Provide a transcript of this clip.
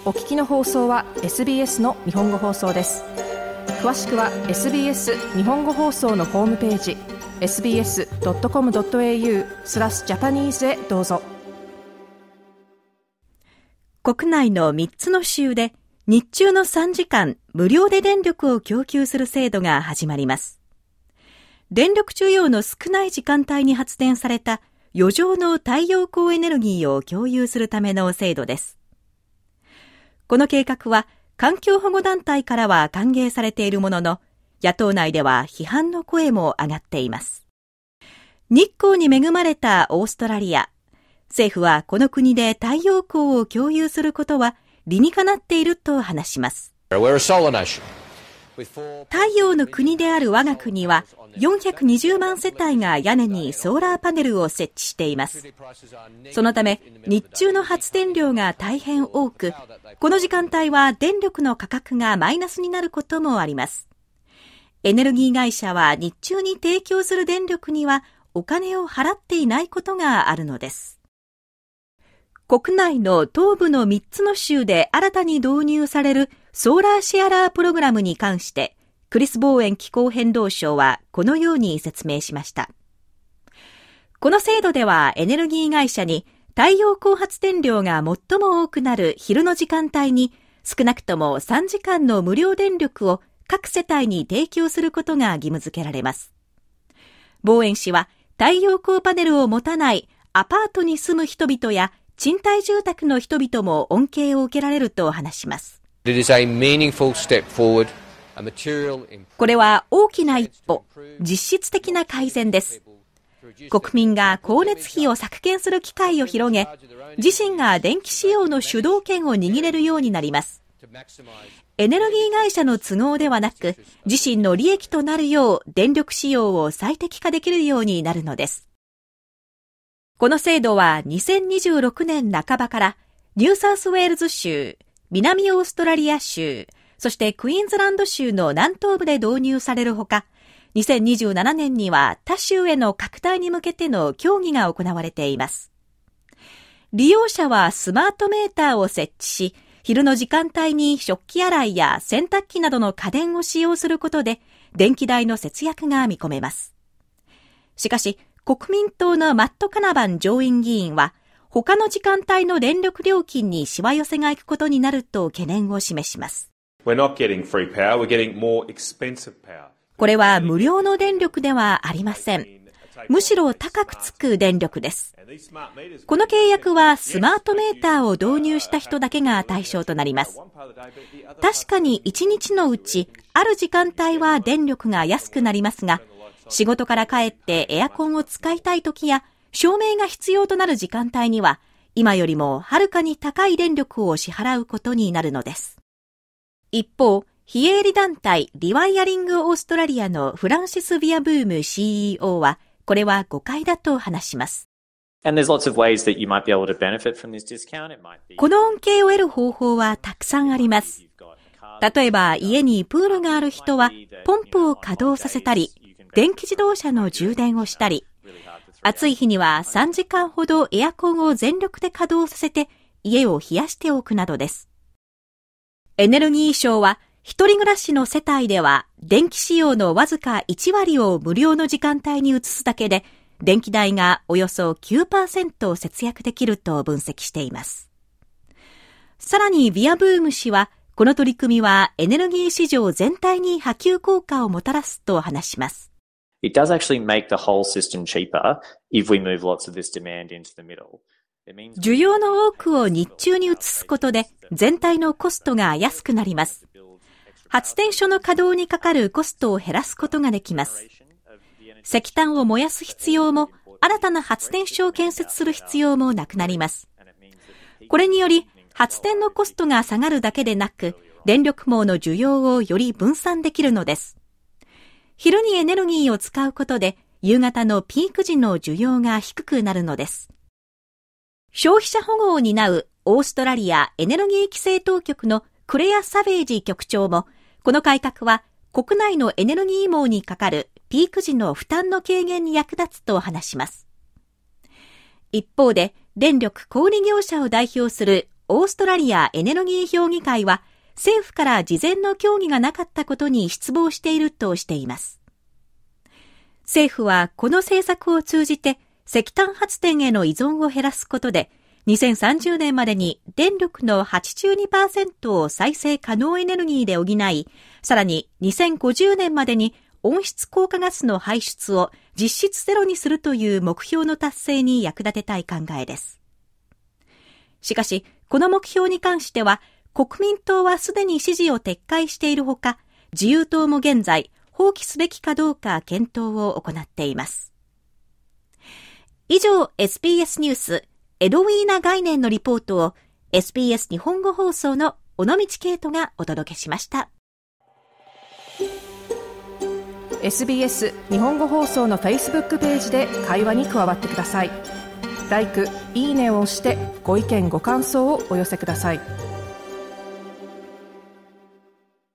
お聞きの放送は SBS の日本語放送です。詳しくは SBS 日本語放送のホームページ sbs.com.au/Japanese へどうぞ。 国内の3つの州で日中の3時間無料で電力を供給する制度が始まります。電力需要の少ない時間帯に発電された余剰の太陽光エネルギーを共有するための制度です。この計画は環境保護団体からは歓迎されているものの、野党内では批判の声も上がっています。日光に恵まれたオーストラリア。政府はこの国で太陽光を共有することは理にかなっていると話します。太陽の国である我が国は420万世帯が屋根にソーラーパネルを設置しています。そのため日中の発電量が大変多く、この時間帯は電力の価格がマイナスになることもあります。エネルギー会社は日中に提供する電力にはお金を払っていないことがあるのです。国内の東部の3つの州で新たに導入されるソーラーシェアラープログラムに関して、クリス・ボーエン気候変動相はこのように説明しました。この制度ではエネルギー会社に太陽光発電量が最も多くなる昼の時間帯に少なくとも3時間の無料電力を各世帯に提供することが義務付けられます。ボーエン氏は太陽光パネルを持たないアパートに住む人々や賃貸住宅の人々も恩恵を受けられると話します。これは大きな一歩、実質的な改善です。国民が光熱費を削減する機会を広げ、自身が電気使用の主導権を握れるようになります。エネルギー会社の都合ではなく、自身の利益となるよう電力使用を最適化できるようになるのです。この制度は2026年半ばからニューサウスウェールズ州、南オーストラリア州、そしてクイーンズランド州の南東部で導入されるほか、2027年には他州への拡大に向けての協議が行われています。利用者はスマートメーターを設置し、昼の時間帯に食器洗いや洗濯機などの家電を使用することで、電気代の節約が見込めます。しかし、国民党のマット・カナバン上院議員は、他の時間帯の電力料金にしわ寄せがいくことになると懸念を示します。これは無料の電力ではありません。むしろ高くつく電力です。この契約はスマートメーターを導入した人だけが対象となります。確かに1日のうちある時間帯は電力が安くなりますが、仕事から帰ってエアコンを使いたい時や照明が必要となる時間帯には今よりもはるかに高い電力を支払うことになるのです。一方、非営利団体リワイヤリングオーストラリアのフランシス・ビアブーム CEO はこれは誤解だと話します。この恩恵を得る方法はたくさんあります。例えば家にプールがある人はポンプを稼働させたり、電気自動車の充電をしたり、暑い日には3時間ほどエアコンを全力で稼働させて家を冷やしておくなどです。エネルギー省は一人暮らしの世帯では電気使用のわずか1割を無料の時間帯に移すだけで電気代がおよそ 9% 節約できると分析しています。さらにビアブーム氏はこの取り組みはエネルギー市場全体に波及効果をもたらすと話します。 It does actually make the whole system cheaper if we move lots of this demand into the middle. 需要の多くを日中に移すことで全体のコストが安くなります。発電所の稼働にかかるコストを減らすことができます。石炭を燃やす必要も新たな発電所を建設する必要もなくなります。これにより発電のコストが下がるだけでなく、電力網の需要をより分散できるのです。昼にエネルギーを使うことで夕方のピーク時の需要が低くなるのです。消費者保護を担うオーストラリアエネルギー規制当局のクレア・サベージ局長も、この改革は国内のエネルギー網にかかるピーク時の負担の軽減に役立つと話します。一方で、電力小売業者を代表するオーストラリアエネルギー評議会は政府から事前の協議がなかったことに失望しているとしています。政府はこの政策を通じて石炭発電への依存を減らすことで2030年までに電力の 82% を再生可能エネルギーで補い、さらに2050年までに温室効果ガスの排出を実質ゼロにするという目標の達成に役立てたい考えです。しかし、この目標に関しては、国民党はすでに支持を撤回しているほか、自由党も現在、放棄すべきかどうか検討を行っています。以上、SBS ニュース、エドウィーナ概念のリポートを SBS 日本語放送の尾道圭人がお届けしました。 SBS 日本語放送の Facebook ページで会話に加わってください。LIKE、いいねを押してご意見ご感想をお寄せください。